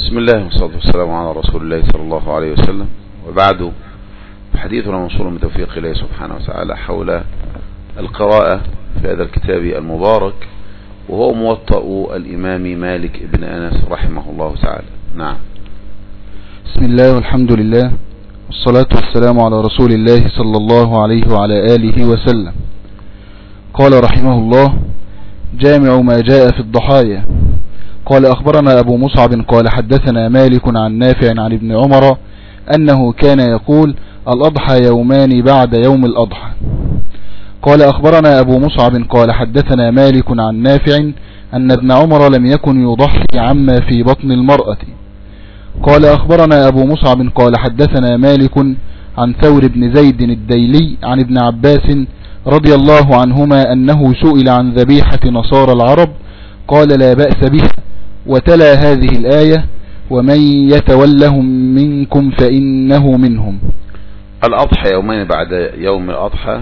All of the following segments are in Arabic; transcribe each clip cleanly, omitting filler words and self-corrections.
بسم الله والصلاة والسلام على رسول الله صلى الله عليه وسلم، وبعد حديثنا موصول من توفيق الله سبحانه وتعالى حول القراءة في هذا الكتاب المبارك، وهو موطأ الإمام مالك بن أنس رحمه الله تعالى. نعم. بسم الله والحمد لله والصلاة والسلام على رسول الله صلى الله عليه وعلى آله وسلم. قال رحمه الله: جامع ما جاء في الضحايا. قال أخبرنا أبو مصعب قال حدثنا مالك عن نافع عن ابن عمر أنه كان يقول: الأضحى يومان بعد يوم الأضحى. قال أخبرنا أبو مصعب قال حدثنا مالك عن نافع أن ابن عمر لم يكن يضحي عما في بطن المرأة. قال أخبرنا أبو مصعب قال حدثنا مالك عن ثور بن زيد الديلي عن ابن عباس رضي الله عنهما أنه سئل عن ذبيحة نصارى العرب قال: لا بأس بها، وتلا هذه الآية: ومن يتولهم منكم فإنه منهم. الأضحى يومين بعد يوم الأضحى،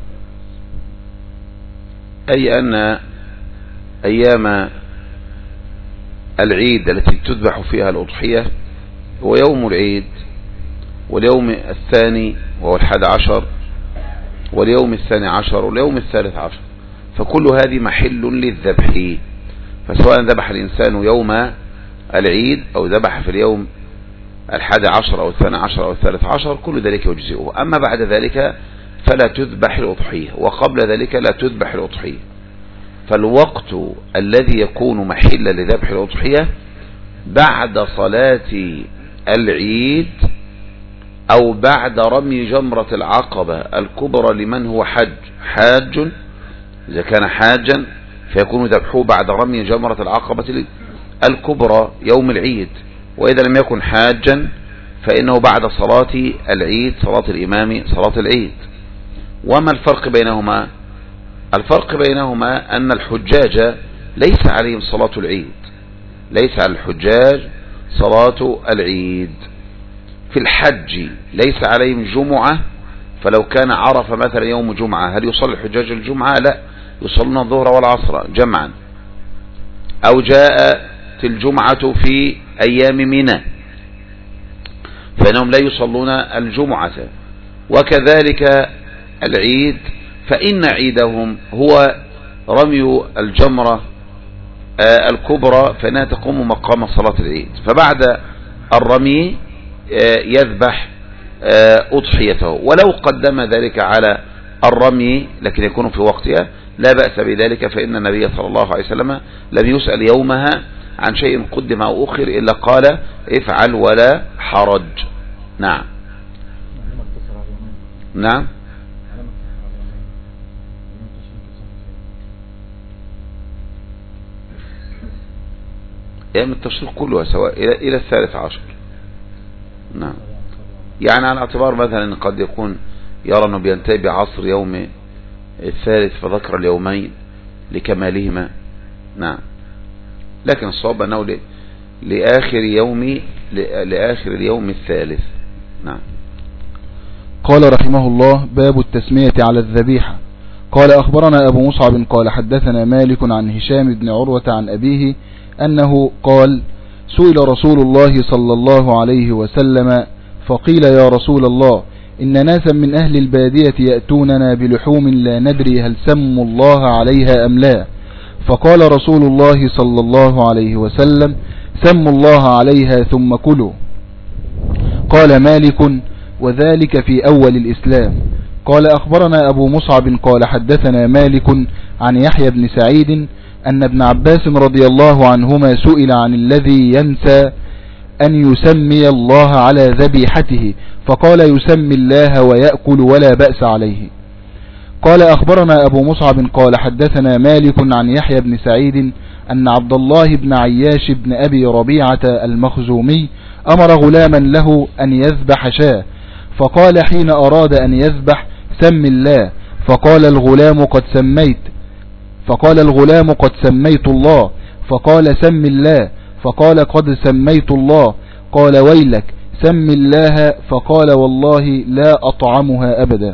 أي أن أيام العيد التي تذبح فيها الأضحية هو يوم العيد، واليوم الثاني وهو 11، واليوم 12، واليوم 13، فكل هذه محل للذبح. فسواء ذبح الإنسان يوم العيد أو ذبح في اليوم 11 أو 12 أو 13، كل ذلك يجزئه. أما بعد ذلك فلا تذبح الأضحية، وقبل ذلك لا تذبح الأضحية. فالوقت الذي يكون محلا لذبح الأضحية بعد صلاة العيد أو بعد رمي جمرة العقبة الكبرى لمن هو حاج. إذا كان حاجا فيكون ذبحه بعد رمي جمرة العقبة الكبرى يوم العيد، وإذا لم يكن حاجا فإنه بعد صلاة العيد، صلاة الإمام، صلاة العيد. وما الفرق بينهما؟ الفرق بينهما أن الحجاج ليس عليهم صلاة العيد، ليس على الحجاج صلاة العيد. في الحج ليس عليهم جمعة، فلو كان عرف مثلا يوم جمعة هل يصلي الحجاج الجمعة؟ لا، يصلون الظهر والعصر جمعا. أو جاءت الجمعة في أيام منى فإنهم لا يصلون الجمعة. وكذلك العيد، فإن عيدهم هو رمي الجمرة الكبرى، فإنها تقوم مقام صلاة العيد. فبعد الرمي يذبح أضحيته، ولو قدم ذلك على الرمي لكن يكون في وقتها لا بأس بذلك، فإن النبي صلى الله عليه وسلم لم يسأل يومها عن شيء قدم أو أخر إلا قال: افعل ولا حرج. نعم. نعم. أيام التشريق كلها سواء إلى 13. نعم. يعني على اعتبار مثلا قد يكون يرى أنه بينتهي بعصر يوم الثالث فذكر اليومين لكمالهما. نعم. لكن الصواب أنه لآخر اليوم الثالث. نعم. قال رحمه الله: باب التسمية على الذبيحة. قال أخبرنا أبو مصعب قال حدثنا مالك عن هشام بن عروة عن أبيه أنه قال: سئل رسول الله صلى الله عليه وسلم فقيل: يا رسول الله، إن ناسا من أهل البادية يأتوننا بلحوم لا ندري هل سموا الله عليها أم لا. فقال رسول الله صلى الله عليه وسلم: سموا الله عليها ثم كلوا. قال مالك: وذلك في أول الإسلام. قال أخبرنا أبو مصعب قال حدثنا مالك عن يحيى بن سعيد أن ابن عباس رضي الله عنهما سئل عن الذي ينسى أن يسمي الله على ذبيحته، فقال: يسمي الله ويأكل ولا بأس عليه. قال أخبرنا أبو مصعب قال حدثنا مالك عن يحيى بن سعيد أن عبد الله بن عياش بن أبي ربيعة المخزومي أمر غلاما له أن يذبح شاة، فقال حين أراد أن يذبح: سم الله. فقال الغلام: قد سميت الله. فقال: سم الله. فقال: قد سميت الله. قال: ويلك، سم الله. فقال: والله لا أطعمها أبدا.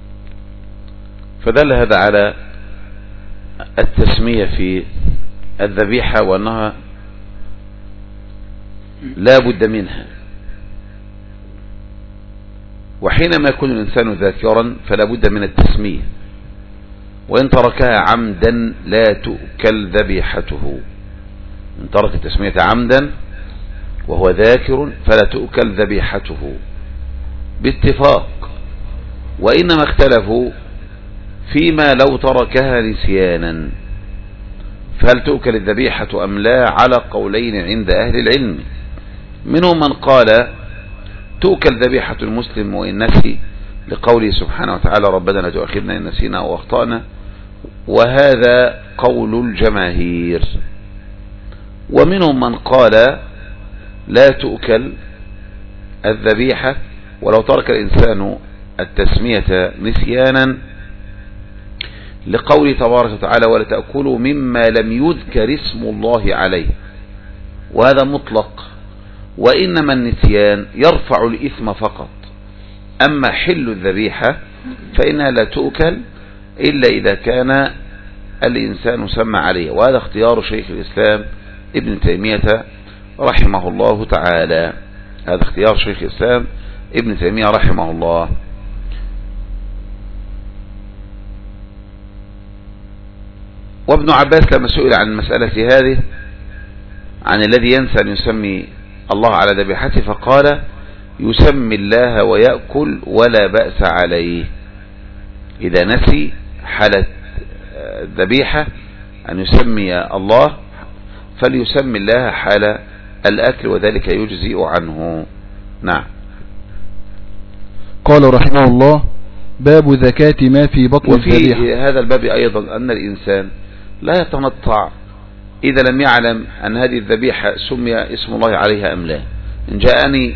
فدل هذا على التسمية في الذبيحة، وأنها لا بد منها. وحينما يكون الإنسان ذاكرا فلا بد من التسمية، وإن تركها عمدا لا تؤكل ذبيحته. إن ترك التسمية عمدا وهو ذاكر فلا تؤكل ذبيحته باتفاق. وإنما اختلفوا فيما لو تركها نسيانا، فهل تؤكل الذبيحة أم لا، على قولين عند أهل العلم. منهم من قال تؤكل ذبيحة المسلم وإن نسي، لقوله سبحانه وتعالى ربنا لا تؤاخذنا إن نسينا أو أخطأنا، وهذا قول الجماهير. ومنهم من قال لا تؤكل الذبيحة ولو ترك الإنسان التسمية نسيانا، لقوله تبارك وتعالى ولا تأكلوا مما لم يذكر اسم الله عليه، وهذا مطلق. وإنما النسيان يرفع الإثم فقط، أما حل الذبيحة فإنها لا تؤكل إلا إذا كان الإنسان سمى عليه، وهذا اختيار شيخ الإسلام ابن تيمية رحمه الله تعالى. هذا اختيار شيخ الإسلام ابن تيمية رحمه الله. وابن عباس لما سئل عن المسألة هذه عن الذي ينسى أن يسمي الله على ذبيحته، فقال يسمي الله ويأكل ولا بأس عليه. إذا نسي حالة الذبيحة أن يسمي الله فليسمي الله حال الأكل، وذلك يجزئ عنه. نعم. قال رحمه الله باب زكاة ما في بطن الذبيحة. وفي هذا الباب أيضا أن الإنسان لا يتنطع إذا لم يعلم أن هذه الذبيحة سمي اسم الله عليها أم لا. إن جاءني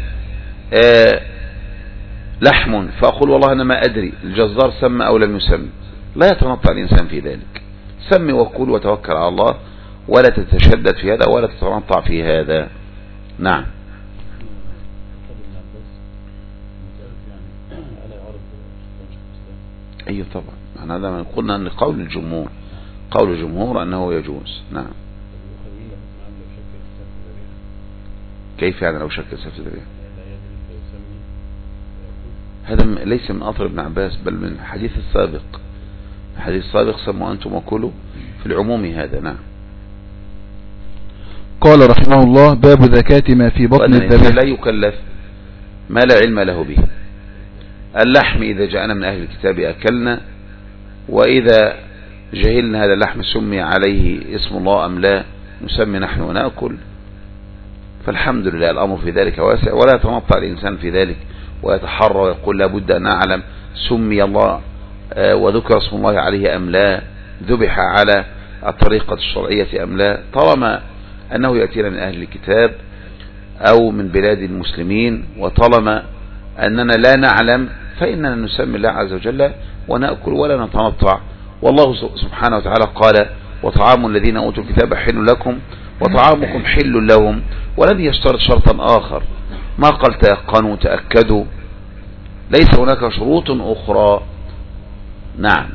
لحم فأقول والله أنا ما أدري الجزار سمى أو لم يسمي، لا يتنطع الإنسان في ذلك. سمي وقول وتوكل على الله، ولا تتشدد في هذا ولا تتنطع في هذا. نعم. أيوة طبعا، أنا هذا قلنا أن قول الجمهور، قول الجمهور أنه يجوز. نعم. كيف يعني لو شك سفك الذبيحة؟ هذا ليس من أثر ابن عباس بل من الحديث السابق. الحديث السابق سموا أنتم وكلوا في العموم هذا. نعم. قال رحمه الله باب زكاة ما في بطن الذبيحة. لا يكلف ما لا علم له به. اللحم إذا جاءنا من أهل الكتاب أكلنا، وإذا جهلنا هذا اللحم سمي عليه اسم الله أم لا نسمي نحن ونأكل، فالحمد لله الأمر في ذلك واسع، ولا يتنطع الإنسان في ذلك ويتحرى ويقول لابد أن أعلم سمي الله وذكر اسم الله عليه أم لا، ذبح على الطريقة الشرعية أم لا، طالما أنه يأتينا من أهل الكتاب أو من بلاد المسلمين، وطالما أننا لا نعلم فإننا نسمي الله عز وجل ونأكل ولا نتنطع. والله سبحانه وتعالى قال وطعام الذين أوتوا الكتاب حل لكم وطعامكم حل لهم، ولم يشترط شرطا آخر، ما قال تيقنوا تأكدوا، ليس هناك شروط أخرى. نعم.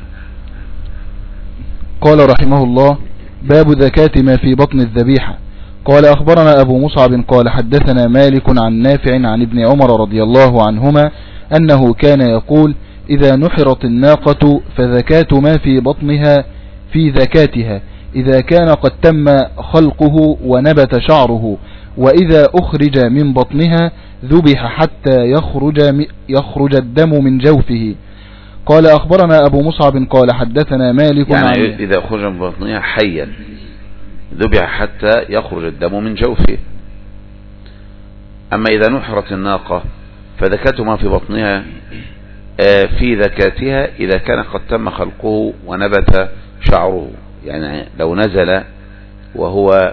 قال رحمه الله باب زكاة ما في بطن الذبيحة. قال أخبرنا أبو مصعب قال حدثنا مالك عن نافع عن ابن عمر رضي الله عنهما أنه كان يقول إذا نحرت الناقة فزكاة ما في بطنها في زكاتها إذا كان قد تم خلقه ونبت شعره، وإذا أخرج من بطنها ذبح حتى يخرج الدم من جوفه. قال أخبرنا أبو مصعب قال حدثنا مالك يعني إذا أخرج من بطنها حيا ذبح حتى يخرج الدم من جوفه. أما إذا نحرت الناقة فزكاة ما في بطنها في زكاتها إذا كان قد تم خلقه ونبت شعره، يعني لو نزل وهو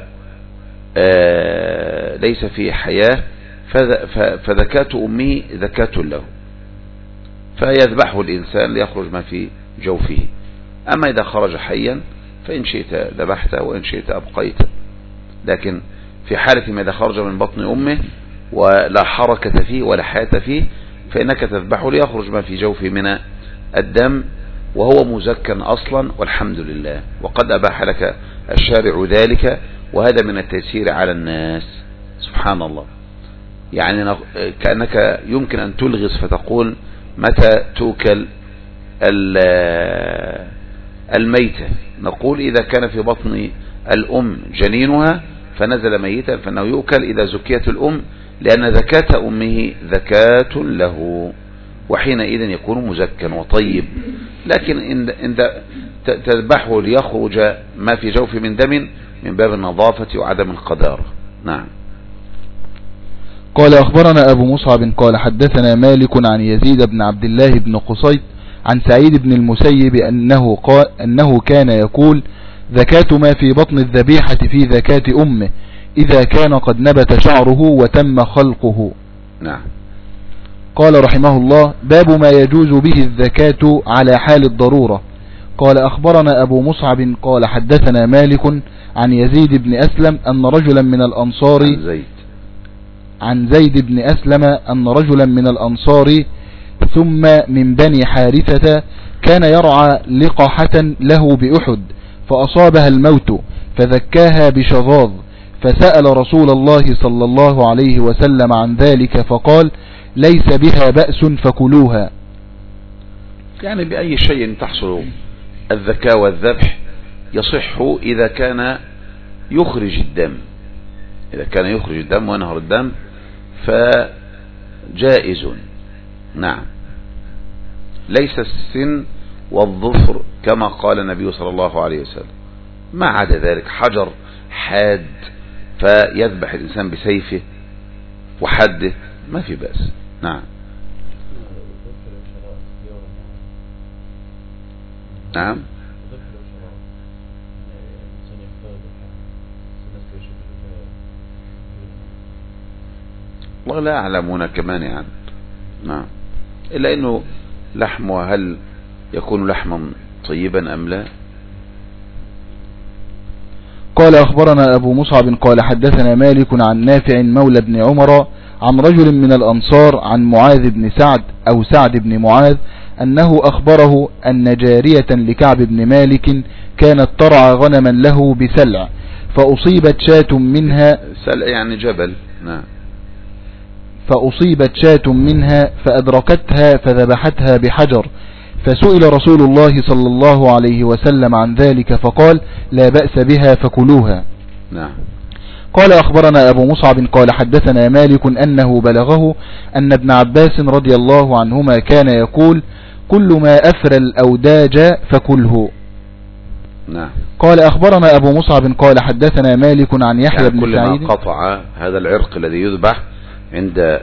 ليس في حياة فزكاة أمه زكاة له، فيذبحه الإنسان ليخرج ما في جوفه. أما إذا خرج حيا فإن شئت ذبحته وإن شئت أبقيته، لكن في حالة ما إذا خرج من بطن أمه ولا حركة فيه ولا حياة فيه فإنك تذبحه ليخرج ما في جوفه من الدم وهو مزكى أصلا، والحمد لله، وقد أباح لك الشارع ذلك، وهذا من التيسير على الناس. سبحان الله. يعني كأنك يمكن أن تلغز فتقول متى توكل الميتة؟ نقول إذا كان في بطن الأم جنينها فنزل ميتا فإنه يؤكل إذا زكيت الأم، لأن زكاة أمه زكاة له، وحينئذ يكون مزكا وطيب. لكن إن تذبحه ليخرج ما في جوف من دم من باب النظافة وعدم القدارة. نعم. قال أخبرنا أبو مصعب قال حدثنا مالك عن يزيد بن عبد الله بن قصيد عن سعيد بن المسيب أنه كان يقول زكاة ما في بطن الذبيحة في زكاة أمه إذا كان قد نبت شعره وتم خلقه. نعم. قال رحمه الله باب ما يجوز به الزكاة على حال الضرورة. قال أخبرنا أبو مصعب قال حدثنا مالك عن يزيد بن أسلم أن رجلا من الأنصار عن زيد بن أسلم أن رجلا من الأنصار ثم من بني حارثة كان يرعى لقحة له بأحد فأصابها الموت فذكاها بشظاظ، فسأل رسول الله صلى الله عليه وسلم عن ذلك فقال ليس بها بأس فكلوها. يعني بأي شيء تحصل الذكاء والذبح يصح إذا كان يخرج الدم، إذا كان يخرج الدم وينهر الدم فجائز. نعم. ليس السن والظفر كما قال النبي صلى الله عليه وسلم، ما عدا ذلك حجر حاد فيذبح الإنسان بسيفه وحده ما في بأس. نعم. نعم. والله لا أعلم هنا كمان يعني. نعم. إلا أنه لحمه هل يكون لحما طيبا أم لا؟ قال أخبرنا أبو مصعب قال حدثنا مالك عن نافع مولى بن عمر عن رجل من الأنصار عن معاذ بن سعد أو سعد بن معاذ أنه أخبره أن جارية لكعب بن مالك كانت ترعى غنما له بسلع فأصيبت شاة منها، سلع يعني جبل. نعم. فأصيبت شاة منها فأدركتها فذبحتها بحجر، فسئل رسول الله صلى الله عليه وسلم عن ذلك فقال لا بأس بها فكلوها. نعم. قال أخبرنا أبو مصعب قال حدثنا مالك أنه بلغه أن ابن عباس رضي الله عنهما كان يقول كل ما أفرى الأوداج فكله. نعم. قال أخبرنا أبو مصعب قال حدثنا مالك عن يحيى بن سعيد كل ما قطع هذا العرق الذي يذبح عند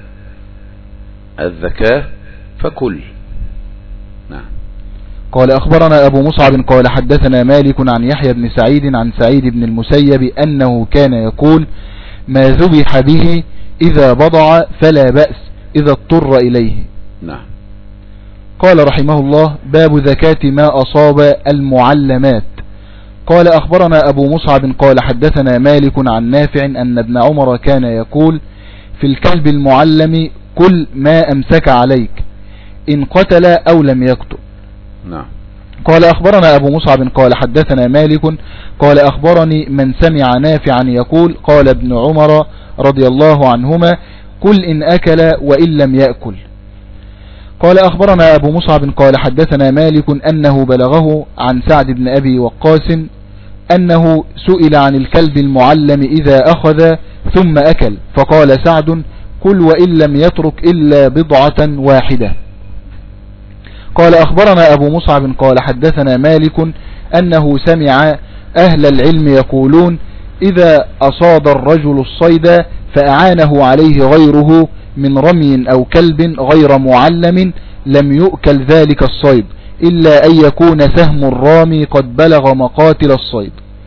الذكاة فكل. نعم. قال أخبرنا أبو مصعب قال حدثنا مالك عن يحيى بن سعيد عن سعيد بن المسيب أنه كان يقول ما ذبح به إذا بضع فلا بأس إذا اضطر إليه. نعم. قال رحمه الله باب زكاة ما أصاب المعلمات. قال أخبرنا أبو مصعب قال حدثنا مالك عن نافع أن ابن عمر كان يقول في الكلب المعلم كل ما أمسك عليك إن قتل أو لم يقتل. نعم. قال أخبرنا أبو مصعب قال حدثنا مالك قال أخبرني من سمع نافعا يقول قال ابن عمر رضي الله عنهما كل إن أكل وإن لم يأكل. قال أخبرنا أبو مصعب قال حدثنا مالك أنه بلغه عن سعد بن أبي وقاص أنه سئل عن الكلب المعلم إذا أخذ ثم أكل فقال سعد كل وإن لم يترك إلا بضعة واحدة. قال أخبرنا أبو مصعب قال حدثنا مالك أنه سمع أهل العلم يقولون إذا أصاد الرجل الصيد فأعانه عليه غيره من رمي أو كلب غير معلم لم يؤكل ذلك الصيد إلا أن يكون سهم الرامي قد بلغ مقاتل الصيد.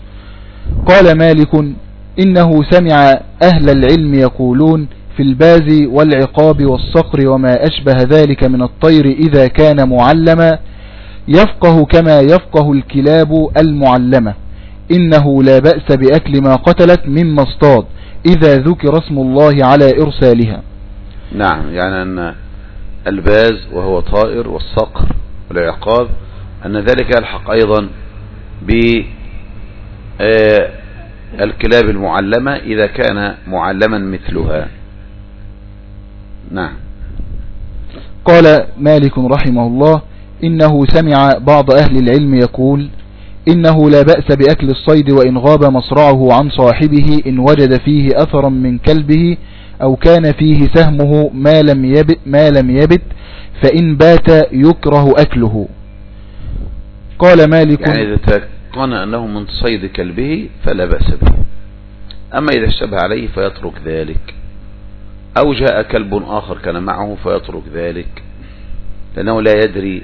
قال مالك إنه سمع أهل العلم يقولون في الباز والعقاب والصقر وما أشبه ذلك من الطير إذا كان معلما يفقه كما يفقه الكلاب المعلمة إنه لا بأس بأكل ما قتلت مما اصطاد إذا ذكر اسم الله على إرسالها. نعم. يعني أن الباز وهو طائر والصقر والعقاب أن ذلك يلحق أيضا الكلاب المعلمة إذا كان معلما مثلها. نعم. قال مالك رحمه الله: إنه سمع بعض أهل العلم يقول: إنه لا بأس بأكل الصيد وإن غاب مصرعه عن صاحبه إن وجد فيه أثرا من كلبه أو كان فيه سهمه ما لم يبت فإن بات يكره أكله. قال مالك: يعني إذا تيقن أنه من صيد كلبه فلا بأس به، أما إذا اشتبه عليه فيترك ذلك، أو جاء كلب آخر كان معه فيترك ذلك، لأنه لا يدري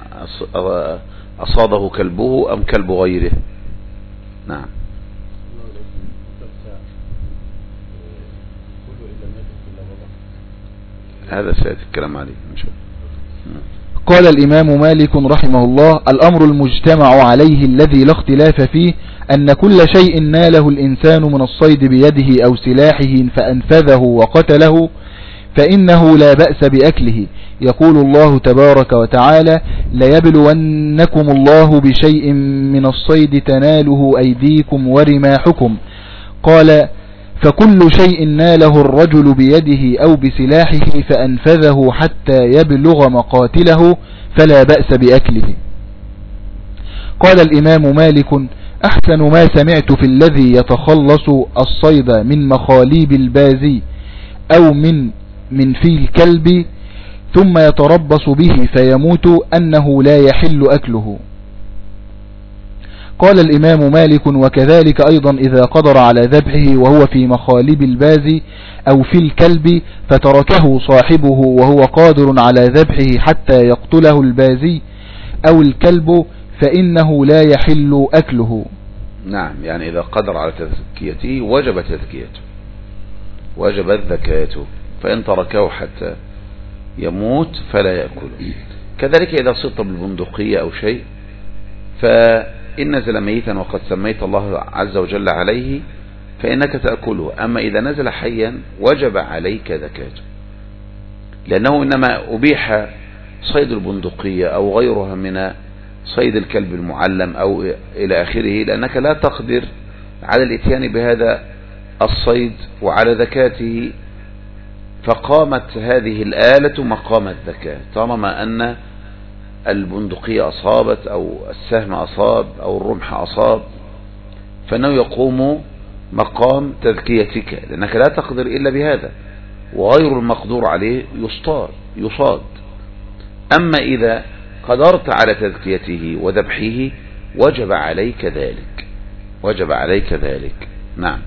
أصاده كلبه أم كلب غيره. نعم. هذا سيأتي الكلام عليه إن شاء الله. قال الإمام مالك رحمه الله: الأمر المجتمع عليه الذي لا اختلاف فيه أن كل شيء ناله الإنسان من الصيد بيده أو سلاحه فأنفذه وقتله فإنه لا بأس بأكله. يقول الله تبارك وتعالى: ليبلونكم الله بشيء من الصيد تناله أيديكم ورماحكم. قال: فكل شيء ناله الرجل بيده أو بسلاحه فأنفذه حتى يبلغ مقاتله فلا بأس بأكله. قال الإمام مالك: أحسن ما سمعت في الذي يتخلص الصيد من مخاليب البازي أو من في الكلب ثم يتربص به فيموت أنه لا يحل أكله. قال الإمام مالك: وكذلك أيضا إذا قدر على ذبحه وهو في مخالب الباز أو في الكلب فتركه صاحبه وهو قادر على ذبحه حتى يقتله البازي أو الكلب فإنه لا يحل أكله. نعم، يعني إذا قدر على تذكيته وجب تذكيته، وجبت ذكاته، فإن تركه حتى يموت فلا يأكله. كذلك إذا صدت بالبندقية أو شيء فإن نزل ميتا وقد سميت الله عز وجل عليه فإنك تأكله، أما إذا نزل حيا وجب عليك ذكاته، لأنه إنما أبيح صيد البندقية أو غيرها من صيد الكلب المعلم أو إلى آخره لأنك لا تقدر على الاتيان بهذا الصيد وعلى ذكاته، فقامت هذه الآلة مقام الذكاة طالما أن البندقية أصابت أو السهم أصاب أو الرمح أصاب، فإنه يقوم مقام تذكيتك لأنك لا تقدر إلا بهذا، وغير المقدور عليه يصاد. أما إذا قدرت على تذكيته وذبحه وجب عليك ذلك. نعم.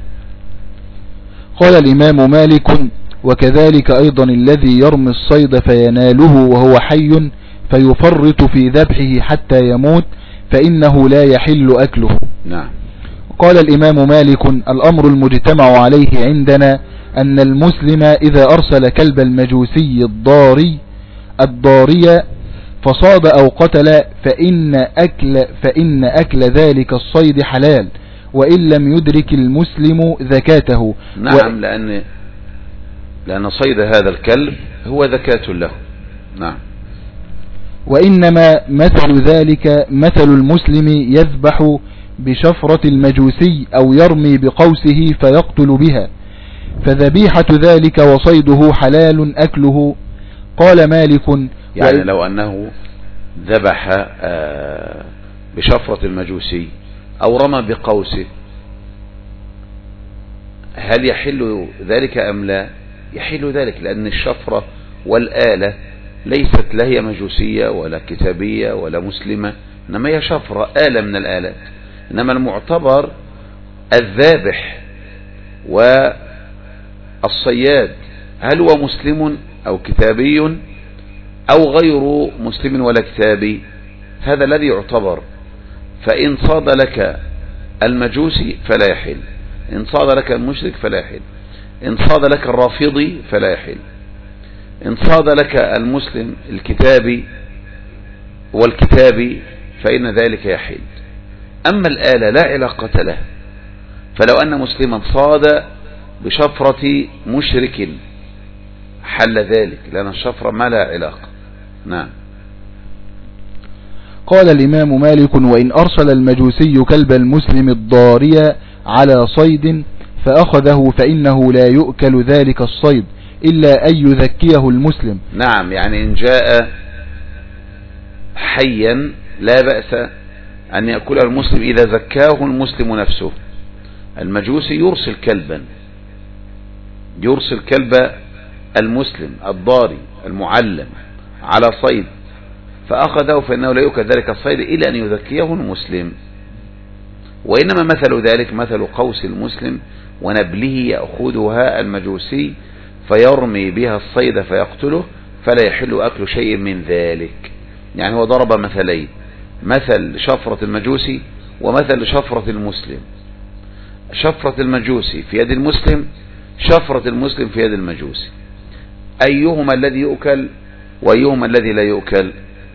قال الإمام مالك: وكذلك أيضا الذي يرمي الصيد فيناله وهو حي فيفرط في ذبحه حتى يموت فإنه لا يحل أكله. نعم. قال الإمام مالك: الأمر المجتمع عليه عندنا أن المسلم إذا أرسل كلب المجوسي الضاري فصاد أو قتل فإن أكل ذلك الصيد حلال وإن لم يدرك المسلم ذكاته. نعم، لأن صيد هذا الكلب هو ذكاة له. نعم. وإنما مثل ذلك مثل المسلم يذبح بشفرة المجوسي أو يرمي بقوسه فيقتل بها، فذبيحة ذلك وصيده حلال أكله. قال مالك: يعني لو أنه ذبح بشفرة المجوسي أو رمى بقوسه هل يحل ذلك أم لا؟ يحل ذلك، لأن الشفرة والآلة ليست لا هي مجوسية ولا كتابية ولا مسلمة، إنما هي شفرة آلة من الآلات، إنما المعتبر الذابح والصياد هل هو مسلم أو كتابي أو غير مسلم ولا كتابي، هذا الذي يعتبر. فإن صاد لك المجوسي فلا يحل، إن صاد لك المشرك فلا يحل، إن صاد لك الرافضي فلا يحل، إن صاد لك المسلم الكتابي والكتابي فإن ذلك يحل. أما الآلة لا علاقة له، فلو أن مسلما صاد بشفرة مشرك حل ذلك، لأن الشفرة ما لا علاقة. نعم. قال الإمام مالك: وإن أرسل المجوسي كلب المسلم الضاري على صيد فأخذه فإنه لا يؤكل ذلك الصيد إلا أن يذكيه المسلم. نعم، يعني إن جاء حيا لا بأس أن يأكل المسلم إذا زكاه المسلم نفسه. المجوسي يرسل كلبا، يرسل كلب المسلم الضاري المعلم على صيد فأخذه فإنه لا يؤكل ذلك الصيد إلا أن يذكيه المسلم. وإنما مثل ذلك مثل قوس المسلم ونبله يأخذها المجوسي فيرمي بها الصيد فيقتله فلا يحل أكل شيء من ذلك. يعني هو ضرب مثلين، مثل شفرة المجوسي ومثل شفرة المسلم. شفرة المجوسي في يد المسلم، شفرة المسلم في يد المجوسي، أيهما الذي يؤكل وأيهما الذي لا يؤكل؟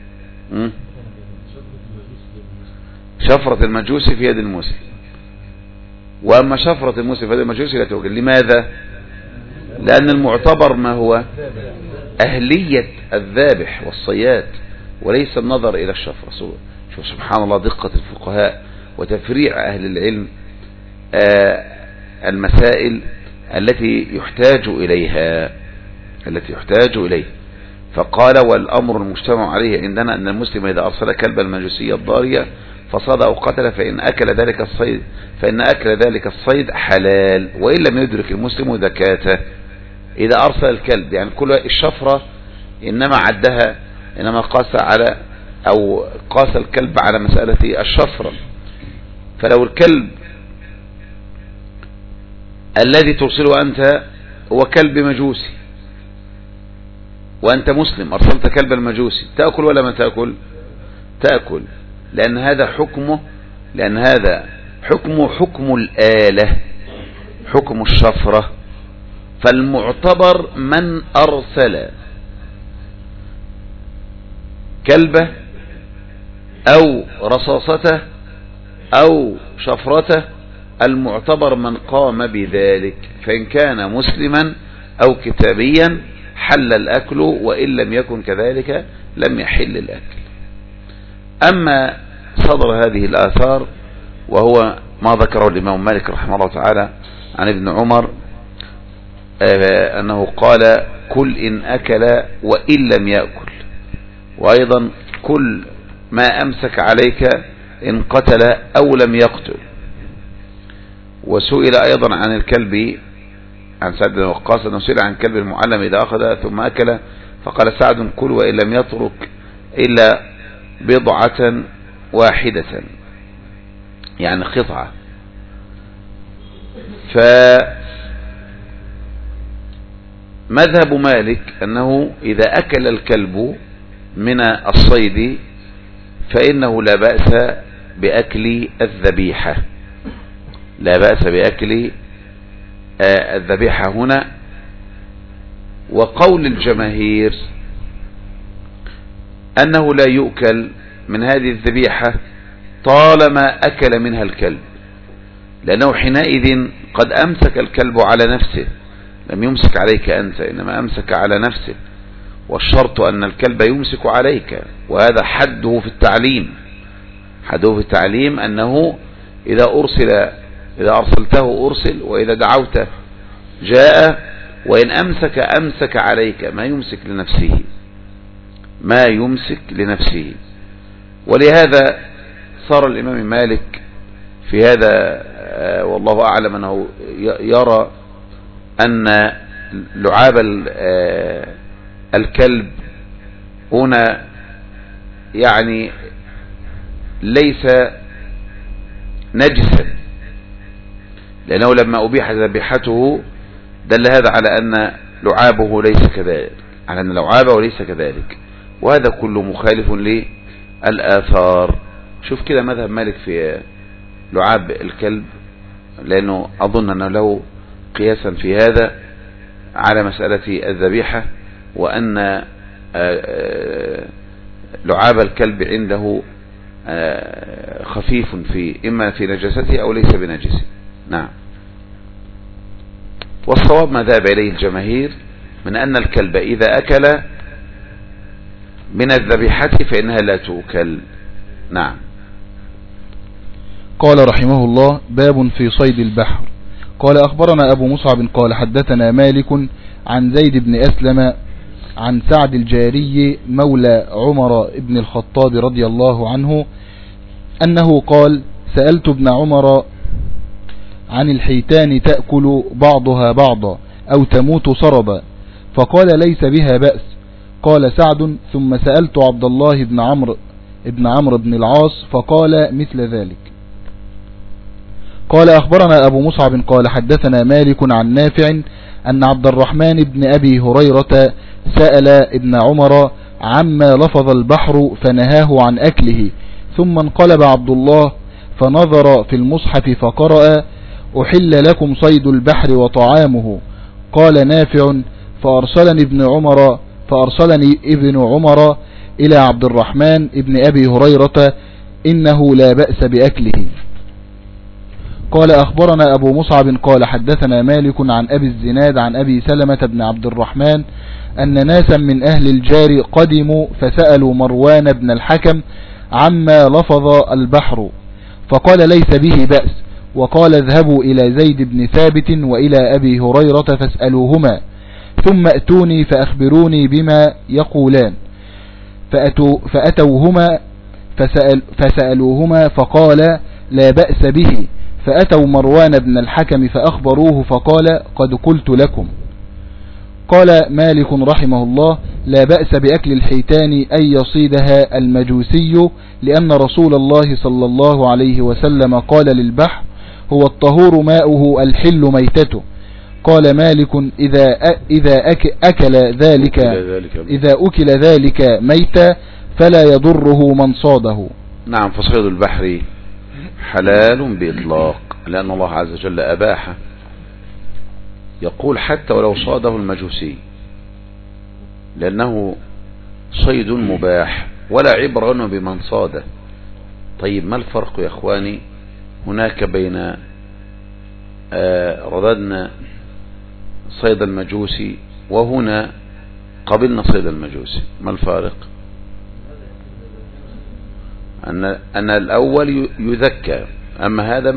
شفرة المجوسي في يد المسلم، وأما شفرة المسلم في يد المجوسي لا تؤكل. لماذا؟ لأن المعتبر ما هو أهلية الذابح والصياد وليس النظر إلى الشفرة. شوف سبحان الله دقة الفقهاء وتفريع أهل العلم المسائل التي يحتاج إليها، التي يحتاج إليه. فقال والأمر المجتمع عليه عندنا أن المسلم إذا أرسل كلب المجوسية الضارية فصاد أو قتل فإن أكل ذلك الصيد حلال وإن لم يدرك المسلم زكاته. إذا أرسل الكلب يعني كل الشفرة إنما عدها، إنما قاس الكلب على مسألة الشفرة. فلو الكلب الذي ترسله أنت هو كلب مجوسي وأنت مسلم أرسلت كلب المجوسي، تأكل ولا ما تأكل؟ تأكل، لأن هذا حكمه، لأن هذا حكم الآلة، حكم الشفرة. فالمعتبر من أرسل كلبه أو رصاصته أو شفرته، المعتبر من قام بذلك، فإن كان مسلما أو كتابيا حل الأكل وإن لم يكن كذلك لم يحل الأكل. أما صدر هذه الآثار وهو ما ذكره الإمام مالك رحمه الله تعالى عن ابن عمر أنه قال كل إن أكل وإن لم يأكل، وأيضا كل ما أمسك عليك إن قتل أو لم يقتل. وسئل أيضا عن الكلب عن سعد بن وقاص أنه سئل عن كلب المعلم إذا أخذ ثم أكل فقال سعد كل وإن لم يترك إلا بضعة واحدة، يعني قطعة. فمذهب مالك أنه إذا أكل الكلب من الصيد فإنه لا بأس بأكل الذبيحة، لا بأس بأكل الذبيحة هنا. وقول الجماهير أنه لا يؤكل من هذه الذبيحة طالما أكل منها الكلب، لأنه حينئذ قد أمسك الكلب على نفسه، لم يمسك عليك أنت إنما أمسك على نفسه، والشرط أن الكلب يمسك عليك، وهذا حده في التعليم، حده في التعليم أنه إذا أرسلته أرسل، وإذا دعوته جاء، وإن أمسك عليك ما يمسك لنفسه، ما يمسك لنفسه. ولهذا صار الإمام مالك في هذا والله أعلم أنه يرى أن لعاب الكلب هنا يعني ليس نجسا، لأنه لما أبيح ذبيحته دل هذا على أن لعابه ليس كذلك، على أن لعابه ليس كذلك، وهذا كله مخالف للآثار. شوف كده مذهب مالك في لعاب الكلب، لأنه أظن أنه له قياسا في هذا على مسألة الذبيحة، وأن لعاب الكلب عنده خفيف في إما في نجاسته أو ليس بنجسه. نعم. والصواب ما ذهب إليه الجماهير من أن الكلب إذا أكل من الذبيحة فإنها لا تؤكل. نعم. قال رحمه الله باب في صيد البحر. قال أخبرنا أبو مصعب قال حدثنا مالك عن زيد بن أسلم عن سعد الجاري مولى عمر بن الخطاب رضي الله عنه أنه قال سألت ابن عمر عن الحيتان تأكل بعضها بعضا أو تموت صربا فقال ليس بها بأس. قال سعد ثم سألت عبد الله بن عمرو بن العاص فقال مثل ذلك. قال أخبرنا أبو مصعب قال حدثنا مالك عن نافع أن عبد الرحمن بن أبي هريرة سأل ابن عمر عما لفظ البحر فنهاه عن أكله ثم انقلب عبد الله فنظر في المصحف فقرأ أحل لكم صيد البحر وطعامه. قال نافع فأرسلني ابن عمر إلى عبد الرحمن ابن أبي هريرة إنه لا بأس بأكله. قال أخبرنا أبو مصعب قال حدثنا مالك عن أبي الزناد عن أبي سلمة بن عبد الرحمن أن ناسا من أهل الجار قدموا فسألوا مروان بن الحكم عما لفظ البحر فقال ليس به بأس. وقال اذهبوا إلى زيد بن ثابت وإلى أبي هريرة فاسألوهما ثم أتوني فأخبروني بما يقولان. فأتوهما فسألوهما فقال لا بأس به. فأتوا مروان بن الحكم فأخبروه فقال قد قلت لكم. قال مالك رحمه الله لا بأس بأكل الحيتان أن يصيدها المجوسي لأن رسول الله صلى الله عليه وسلم قال للبحر هو الطهور ماؤه الحل ميتته. قال مالك إذا أكل ذلك ميتا فلا يضره من صاده. نعم. فصيد البحر حلال بإطلاق لأن الله عز وجل أباحه. يقول حتى ولو صاده المجوسي لأنه صيد مباح ولا عبرة بمن صاده. طيب ما الفرق يا أخواني هناك بين رددنا صيد المجوسي وهنا قبلنا صيد المجوسي؟ ما الفارق؟ أن الأول يذكى أما هذا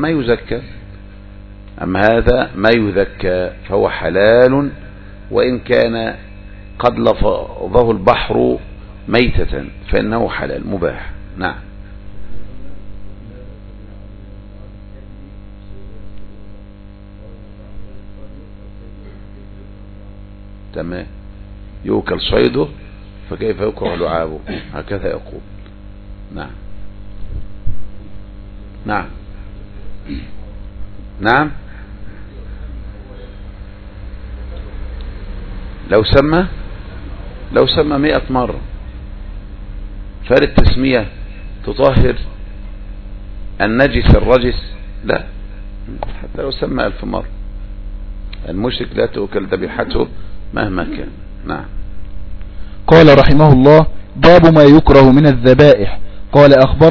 ما يذكى فهو حلال وإن كان قد لفظه البحر ميتة فإنه حلال مباح. نعم. تمام. يوكل صيده فكيف يكره لعابه هكذا يقول. نعم. نعم. نعم. لو سمى 100 مرة فهل التسمية تطهر النجس الرجس؟ لا، حتى لو سمى 1000 مرة المشرك لا تؤكل ذبيحته مهما كان. نعم. قال رحمه الله باب ما يكره من الذبائح. قال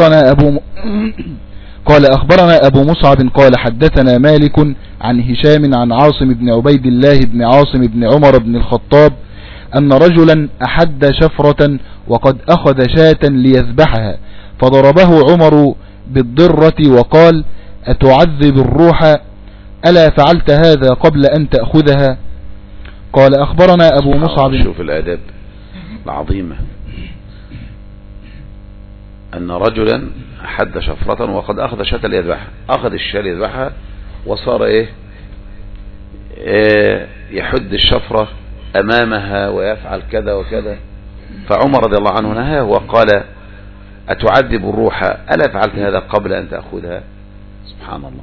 أخبرنا أبو مصعب قال حدثنا مالك عن هشام عن عاصم بن عبيد الله بن عاصم بن عمر بن الخطاب أن رجلا أحد شفرة وقد أخذ شاة ليذبحها فضربه عمر بالضرة وقال أتعذب الروح ألا فعلت هذا قبل أن تأخذها؟ قال أخبرنا أبو مصعب. شوف الآداب العظيمة أن رجلا أحد شفرة وقد أخذ شاة ليذبحها. أخذ الشاة ليذبحها وصار يحد الشفرة أمامها ويفعل كذا وكذا. فعمر رضي الله عنه نهاه وقال أتعذب الروح ألا فعلت هذا قبل أن تأخذها؟ سبحان الله.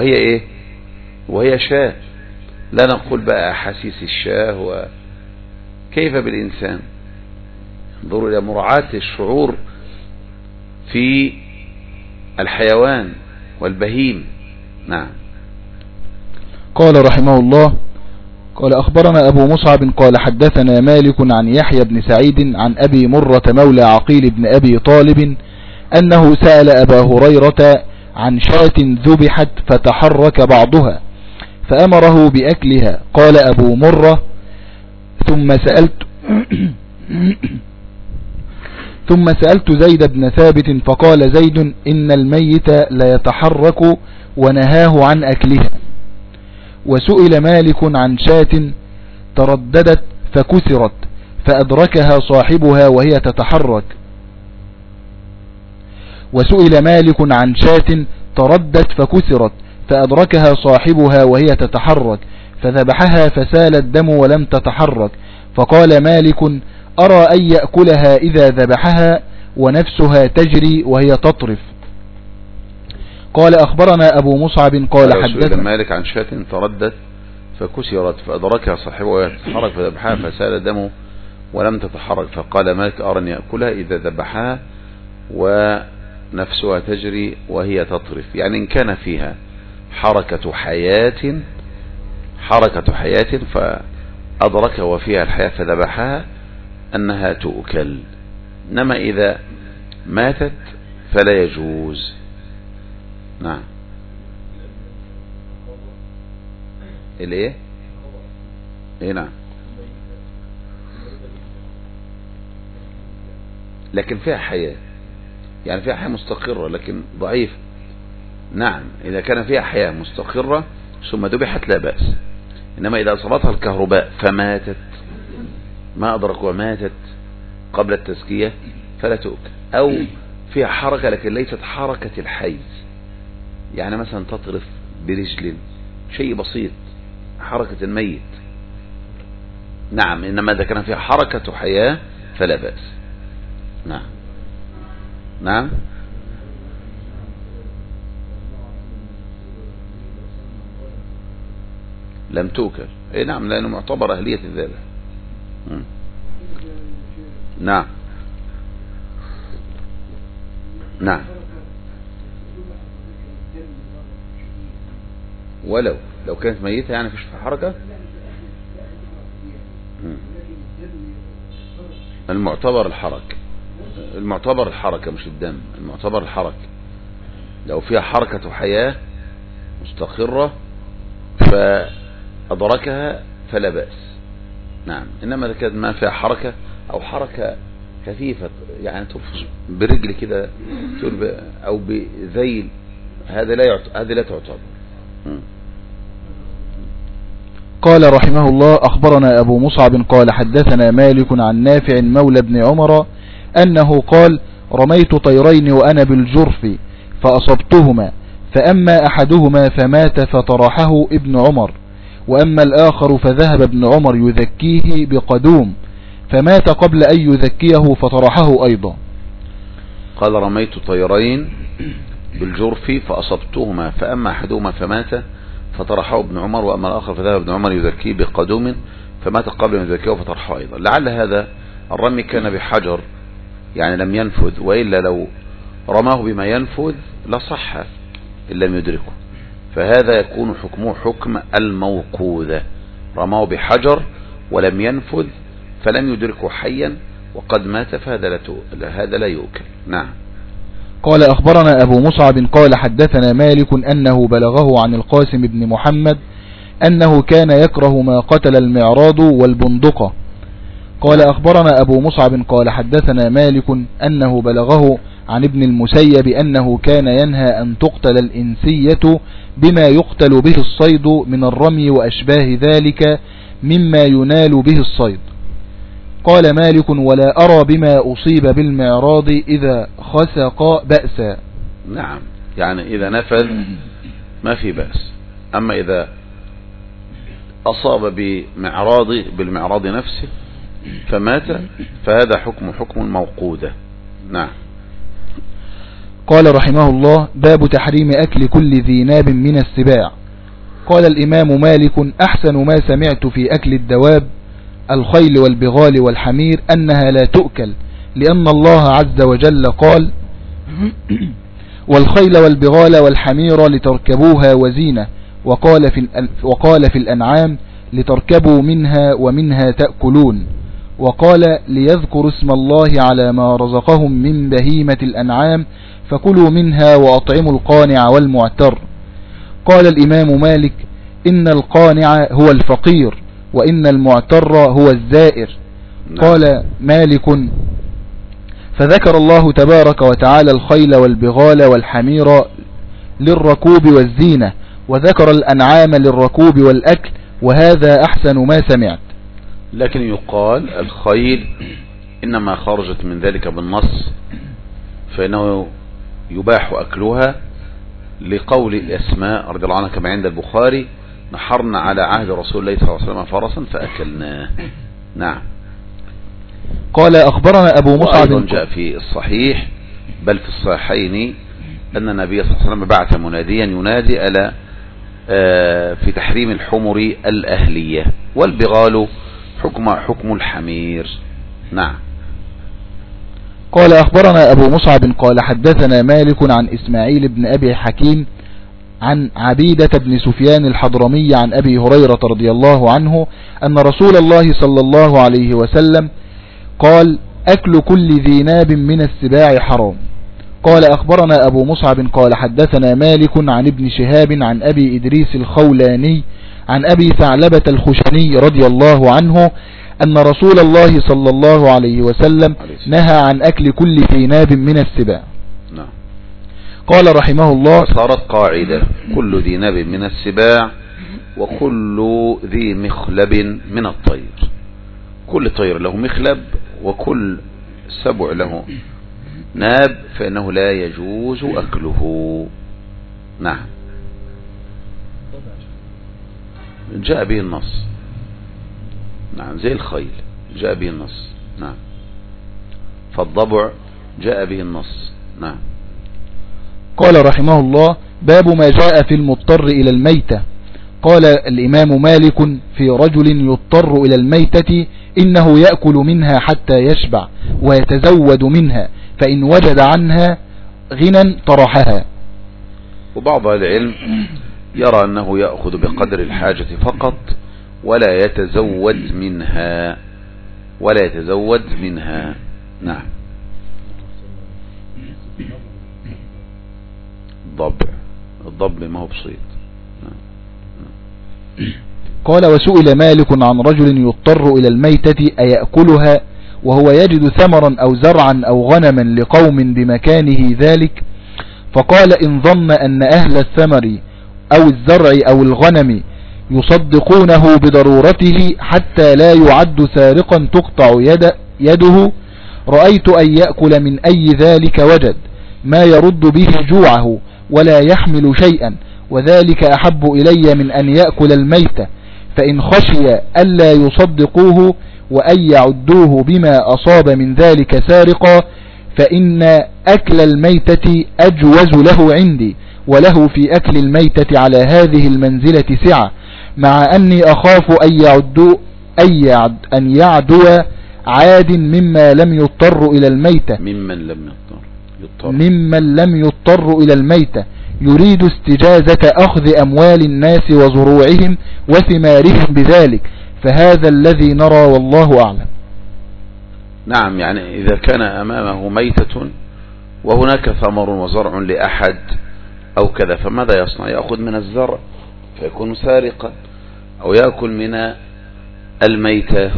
وهي شاة. لا نقول بقى أحاسيس الشاه وكيف بالإنسان. انظروا إلى مراعاة الشعور في الحيوان والبهيم. نعم. قال رحمه الله قال أخبرنا أبو مصعب قال حدثنا مالك عن يحيى بن سعيد عن أبي مرة مولى عقيل بن أبي طالب أنه سأل أبا هريرة عن شاة ذبحت فتحرك بعضها فأمره بأكلها. قال أبو مرة ثم سألت زيد بن ثابت فقال زيد إن الميت لا يتحرك ونهاه عن أكلها. وسئل مالك عن شاة ترددت فكسرت فأدركها صاحبها وهي تتحرك. وسئل مالك عن شاة تردت فكسرت فأدركها صاحبها وهي تتحرك فذبحها فسال الدم ولم تتحرك. فقال مالك أرى أن يأكلها إذا ذبحها ونفسها تجري وهي تطرف. قال أخبرنا أبو مصعب قال حدثنا مالك عن شاة تردت فكسرت فأدركها صاحبها وهي تتحرك فذبحها فسال الدم ولم تتحرك. فقال مالك أرى أن يأكلها إذا ذبحها ونفسها تجري وهي تطرف. يعني إن كان فيها حركة حياة فأدركها وفيها الحياة فذبحها أنها تؤكل. إنما إذا ماتت فلا يجوز. نعم. الايه؟ ايه نعم. لكن فيها حياة، يعني فيها حياة مستقرة لكن ضعيفة. نعم إذا كان فيها حياة مستقرة ثم ذبحت لا بأس. إنما إذا أصابتها الكهرباء فماتت ما أدرك وماتت قبل التزكية فلا تؤكل. أو فيها حركة لكن ليست حركة الحي، يعني مثلا تطرف برجل، شيء بسيط، حركة الميت. نعم. إنما إذا كان فيها حركة حياة فلا بأس. نعم. نعم. لم توكل. اي نعم لأنه معتبر أهلية الذبح. نعم. نعم. لو كانت ميتة يعني فيش في حركة. المعتبر الحركة مش الدم. المعتبر الحركة. لو فيها حركة حياة مستقرة فأدركها فلا بأس. نعم. إنما إذا كانت ما فيها حركة أو حركة خفيفة يعني ترفس برجل كده أو بذيل، هذا لا تعتبر. قال رحمه الله أخبرنا أبو مصعب قال حدثنا مالك عن نافع مولى بن عمر أنه قال رميت طيرين وأنا بالجرف فأصبتهما، فأما أحدهما فمات فطرحه ابن عمر، وأما الآخر فذهب ابن عمر يذكيه بقدوم فمات قبل أن يذكيه فطرحه أيضا. قال رميت طيرين بالجرف فأصبتهما فأما أحدهما فمات فطرحه ابن عمر، وأما الآخر فذهب ابن عمر يذكيه بقدوم فمات قبل أن يذكيه فطرحه أيضا. لعل هذا الرمي كان بحجر يعني لم ينفذ، وإلا لو رماه بما ينفذ لصح إن لم يدركه، فهذا يكون حكمه حكم الموقوذة. رماه بحجر ولم ينفذ فلم يدركه حيا وقد مات فهذا لا يؤكل. نعم. قال أخبرنا أبو مصعب قال حدثنا مالك أنه بلغه عن القاسم بن محمد أنه كان يكره ما قتل المعراض والبندقة. قال أخبرنا أبو مصعب قال حدثنا مالك أنه بلغه عن ابن المسيب أنه كان ينهى أن تقتل الإنسية بما يقتل به الصيد من الرمي وأشباه ذلك مما ينال به الصيد. قال مالك ولا أرى بما أصيب بالمعراض إذا خسق بأسا. نعم يعني إذا نفذ ما في بأس، أما إذا أصاب بالمعراض نفسه فمات فهذا حكم الموقودة. نعم. قال رحمه الله باب تحريم أكل كل ذي ناب من السباع. قال الإمام مالك أحسن ما سمعت في أكل الدواب الخيل والبغال والحمير أنها لا تؤكل، لأن الله عز وجل قال والخيل والبغال والحمير لتركبوها وزينة، وقال في الأنعام لتركبوا منها ومنها تأكلون، وقال ليذكروا اسم الله على ما رزقهم من بهيمة الأنعام فكلوا منها وأطعموا القانع والمعتر. قال الإمام مالك إن القانع هو الفقير وإن المعتر هو الزائر. قال مالك فذكر الله تبارك وتعالى الخيل والبغال والحمير للركوب والزينة، وذكر الأنعام للركوب والأكل، وهذا أحسن ما سمعت. لكن يقال الخيل إنما خرجت من ذلك بالنص، فإنه يباح أكلها لقول الأسماء رضي الله عنها كما عند البخاري: نحرنا على عهد رسول الله صلى الله عليه وسلم فرسا فأكلناه. نعم. قال أخبرنا أبو مصعب. وأيضا جاء في الصحيح بل في الصحيحين أن النبي صلى الله عليه وسلم بعث مناديا ينادي على في تحريم الحمر الأهلية، والبغال حكم الحمير. نعم. قال أخبرنا أبو مصعب قال حدثنا مالك عن إسماعيل بن أبي حكيم عن عبيدة بن سفيان الحضرمي عن أبي هريرة رضي الله عنه أن رسول الله صلى الله عليه وسلم قال: أكل كل ذي ناب من السباع حرام. قال أخبرنا أبو مصعب قال حدثنا مالك عن ابن شهاب عن أبي إدريس الخولاني عن أبي ثعلبة الخشني رضي الله عنه أن رسول الله صلى الله عليه وسلم نهى عن أكل كل ذي ناب من السباع. قال رحمه الله: صارت قاعدة: كل ذي ناب من السباع وكل ذي مخلب من الطير. كل طير له مخلب وكل سبع له ناب فإنه لا يجوز أكله. نعم. جاء به النص. نعم. زي الخيل جاء به النص. نعم. فالضبع جاء به النص. نعم. قال رحمه الله: باب ما جاء في المضطر إلى الميتة. قال الإمام مالك في رجل يضطر إلى الميتة: إنه يأكل منها حتى يشبع ويتزود منها، فإن وجد عنها غنى طرحها. وبعض العلم يرى أنه يأخذ بقدر الحاجة فقط ولا يتزود منها. نعم. الضب ما هو بسيط. قال: وسئل مالك عن رجل يضطر إلى الميتة أيأكلها وهو يجد ثمرا أو زرعا أو غنما لقوم بمكانه ذلك، فقال: إن ظن أن أهل الثمر أو الزرع أو الغنم يصدقونه بضرورته حتى لا يعد سارقا تقطع يده، رأيت أن يأكل من أي ذلك وجد ما يرد به جوعه ولا يحمل شيئا، وذلك أحب إلي من أن يأكل الميتة، فإن خشي ألا يصدقوه وأن يعدوه بما أصاب من ذلك سارقا فإن أكل الميتة أجوز له عندي، وله في أكل الميتة على هذه المنزلة سعة، مع أني أخاف أن يعدو عاد مما لم يضطر إلى الميتة ممن لم يضطر إلى الميتة يريد استجازة أخذ أموال الناس وزروعهم وثمارهم بذلك، فهذا الذي نرى والله أعلم. نعم. يعني إذا كان أمامه ميتة وهناك ثمر وزرع لأحد أو كذا، فماذا يصنع؟ يأخذ من الزرع فيكون سارقا، أو يأكل من الميتة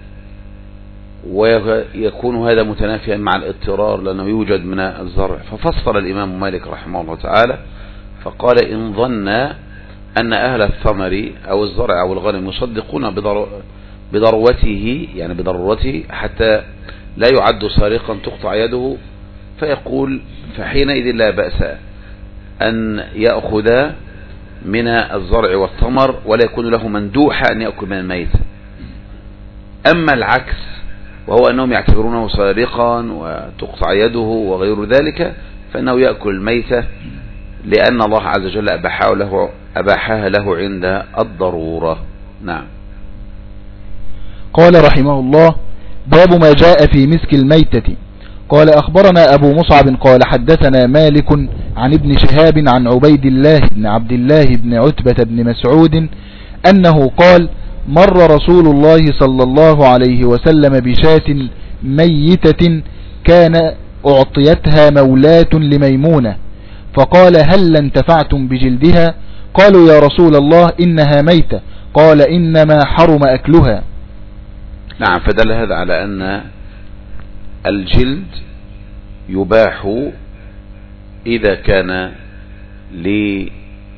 ويكون هذا متنافيا مع الاضطرار لأنه يوجد من الزرع. ففصل الإمام مالك رحمه الله تعالى فقال: إن ظن أن أهل الثمر أو الزرع أو الغنم يصدقون بضرورته، يعني بضرورته حتى لا يعد سارقا تقطع يده، فيقول فحينئذ لا بأس أن يأخذ من الزرع والثمر ولا يكون له مندوحة أن يأكل من الميت. أما العكس وهو أنهم يعتبرونه سارقا وتقطع يده وغير ذلك، فإنه يأكل الميتة لأن الله عز وجل أباحها له عند الضرورة. نعم. قال رحمه الله: باب ما جاء في مسك الميتة. قال أخبرنا أبو مصعب قال حدثنا مالك عن ابن شهاب عن عبيد الله بن عبد الله بن عتبة بن مسعود أنه قال: مر رسول الله صلى الله عليه وسلم بشاة ميتة كان أعطيتها مولاة لميمونة، فقال: هل انتفعتم بجلدها؟ قالوا: يا رسول الله إنها ميتة. قال: إنما حرم أكلها. نعم. فدل هذا على أن الجلد يباح إذا كان لمن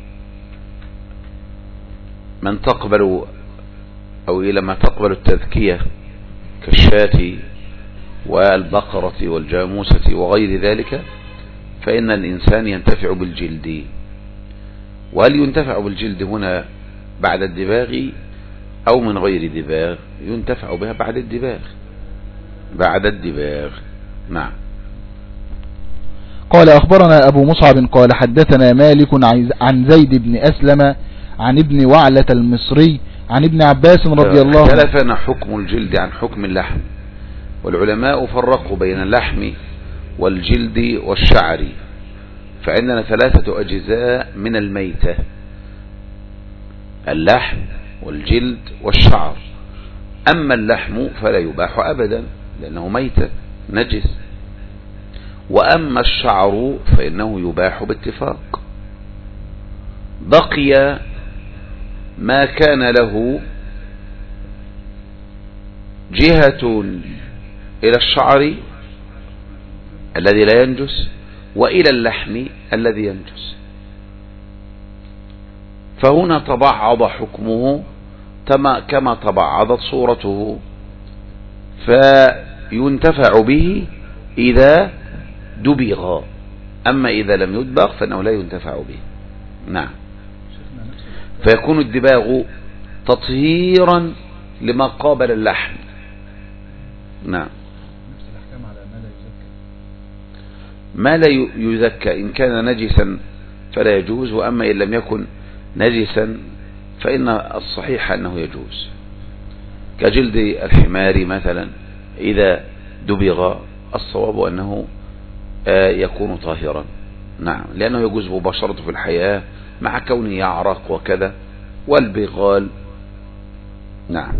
تقبل أو إلى ما تقبل التذكية كالشاة والبقرة والجاموسة وغير ذلك، فإن الإنسان ينتفع بالجلد. وهل ينتفع بالجلد هنا بعد الدباغ أو من غير دباغ؟ ينتفع بها بعد الدباغ، بعد الدباغ. نعم. قال أخبرنا أبو مصعب قال حدثنا مالك عن زيد بن أسلم عن ابن وعلة المصري عن ابن عباس رضي الله عنه. اختلفنا حكم الجلد عن حكم اللحم، والعلماء فرقوا بين اللحم والجلد والشعر، فعندنا 3 أجزاء من الميتة: اللحم والجلد والشعر. أما اللحم فلا يباح أبدا لأنه ميتة نجس، وأما الشعر فإنه يباح باتفاق. بقي ما كان له جهة إلى الشعر الذي لا ينجس وإلى اللحم الذي ينجس، فهنا تبعض حكمه كما تبعضت صورته، فينتفع به إذا دبغ، أما إذا لم يدبغ فإنه لا ينتفع به. نعم. فيكون الدباغ تطهيرا لما قابل اللحم. نعم. ما لا يزكى إن كان نجسا فلا يجوز، وأما إن لم يكن نجسا فإن الصحيح أنه يجوز، كجلد الحمار مثلا إذا دبغ الصواب أنه يكون طاهرا. نعم، لأنه يجوز مباشرته في الحياة مع كونه يعرق وكذا، والبغال. نعم.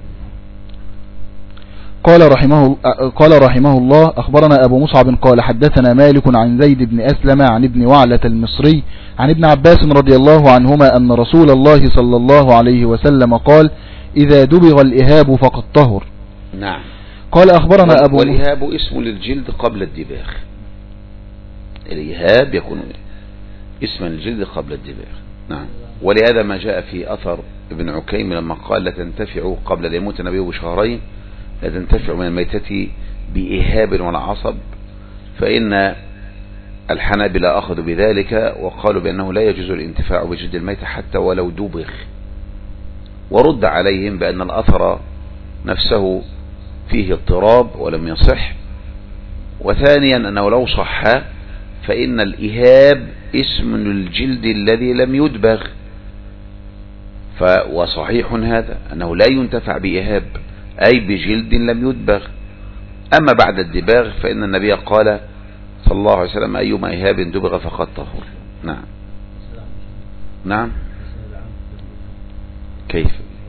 قال رحمه الله أخبرنا أبو مصعب قال حدثنا مالك عن زيد بن أسلم عن ابن وعلة المصري عن ابن عباس رضي الله عنهما أن رسول الله صلى الله عليه وسلم قال: إذا دبغ الإهاب فقد طهر. نعم. قال أخبرنا أبو والإهاب اسم للجلد قبل الدباغ، الإهاب يكون اسما للجلد قبل الدباغ. نعم. ولهذا ما جاء في أثر ابن عكيم لما قال: لا تنتفع قبل أن يموت النبي بشهرين، لا تنتفع من الميتة بإهاب ولا عصب، فإن الحنابلة أخذوا بذلك وقالوا بأنه لا يجوز الانتفاع بجلد الميت حتى ولو دبغ، ورد عليهم بأن الأثر نفسه فيه اضطراب ولم يصح، وثانيا أنه لو صح فإن الإهاب اسم للجلد الذي لم يدبغ، وصحيح هذا أنه لا ينتفع بإهاب أي بجلد لم يدبغ. أما بعد الدباغ فإن النبي قال صلى الله عليه وسلم: أيما إهاب دبغ فقد طهر. نعم. نعم. كيف؟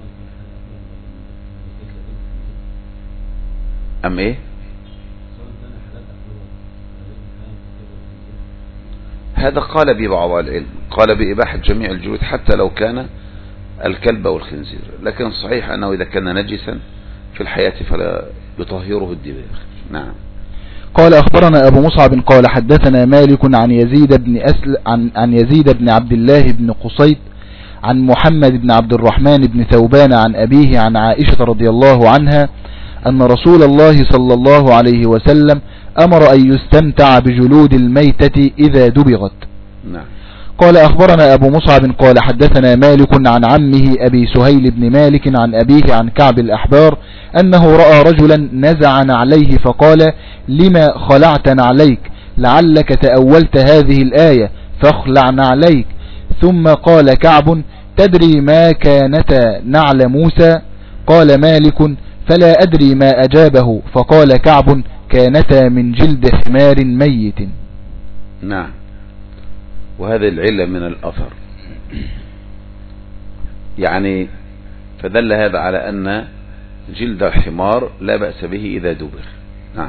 أم إيه؟ هذا قال به بعض العلم، قال بإباحة جميع الجلود حتى لو كان الكلب أو الخنزير، لكن الصحيح أنه إذا كان نجسا في الحياة فلا يطهره الدباغ. نعم. قال أخبرنا أبو مصعب قال حدثنا مالك عن يزيد بن عبد الله بن قصيد عن محمد بن عبد الرحمن بن ثوبان عن أبيه عن عائشة رضي الله عنها أن رسول الله صلى الله عليه وسلم أمر أن يستمتع بجلود الميتة إذا دبغت. نعم. قال أخبرنا أبو مصعب قال حدثنا مالك عن عمه أبي سهيل بن مالك عن أبيه عن كعب الأحبار أنه رأى رجلا نزع نعليه فقال: لما خلعت نعليك؟ لعلك تأولت هذه الآية فاخلع نعليك. ثم قال كعب: تدري ما كانتا نعل موسى؟ قال مالك: فلا أدري ما أجابه. فقال كعب: كانتا من جلد حمار ميت. نعم. وهذه العلة من الأثر، يعني فدل هذا على أن جلد الحمار لا بأس به إذا دبغ. نعم.